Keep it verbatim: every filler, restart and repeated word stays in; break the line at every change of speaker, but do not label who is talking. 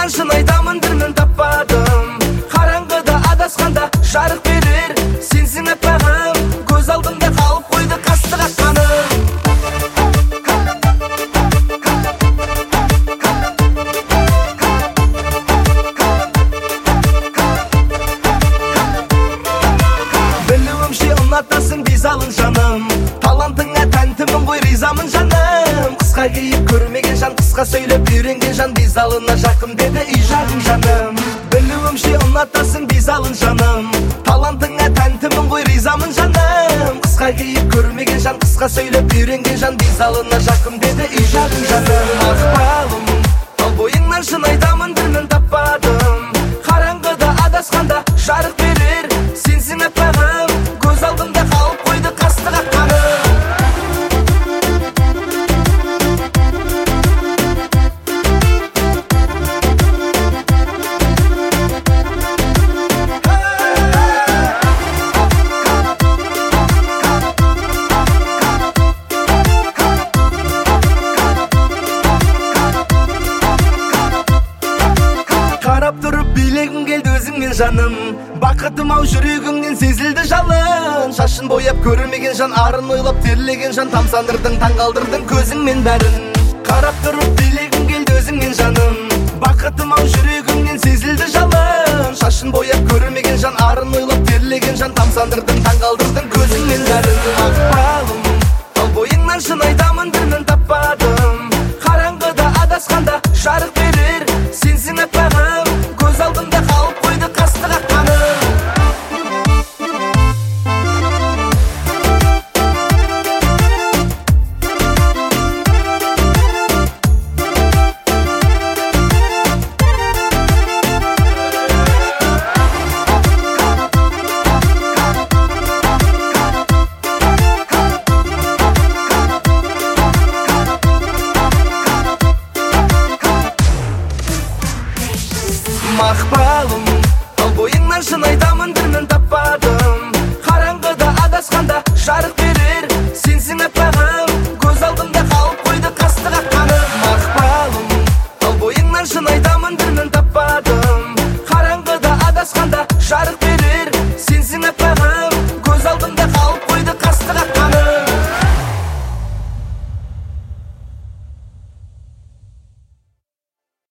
бойыңнан шын айтамын дірмін таппадым. Қараңғыда адасқанда жарық берер сенсің аппағым, көз алдымда қалып қойды қастық аққаным. Білуімше ұнатасың бейзалын жаным, талантыңа тәнтімін ғой ризамын жаным. Қысқа кейіп көрмеген жан, қысқа сөйлеп үйренген жан, бейзалына жақын деді үй жағым жаным. Білуімше ұнатасың бейзалын жаным, талантыңа тәнтімін ғой ризамын жаным. Қысқа кейіп көрмеген жан, қысқа сөйлеп үйренген жан, бейзалына жақын деді үй жағым жаным. Мақпалым, тал бойыңнан шын айтамын дірмін таппадым. Қараңғыда адасқанда жарық берер сенсің аппағым, көз алдымда қалып қойды қастық аққаным. Қарап тұрып билегім келді өзіңмен жаным, бақытым ау жүрегіңнен сезілді жалын. Шашын бояп көрмеген жан, арын ойлап терлеген жан, тамсандырдың таңғалдырдың көзіңмен бәрін. Қарап тұрып билегім келді өзіңмен жаным, бақытым ау жүрегіңнен сезілді жалын. Шашын бояп көрмеген жан, арын ойлап терлеген жан, тамсандырдың таңғалдырдың көзіңмен бәрін. Мақпалым, тал бойыңнан шын айтамын дірмін таппадым. Қараңғыда адасқанда жарық берер сенсің аппағым, көз алдымда қалып қойды қастық аққаным. Мақпалым, тал бойыңнан шын айтамын дірмін таппадым. Қараңғыда адасқанда жарық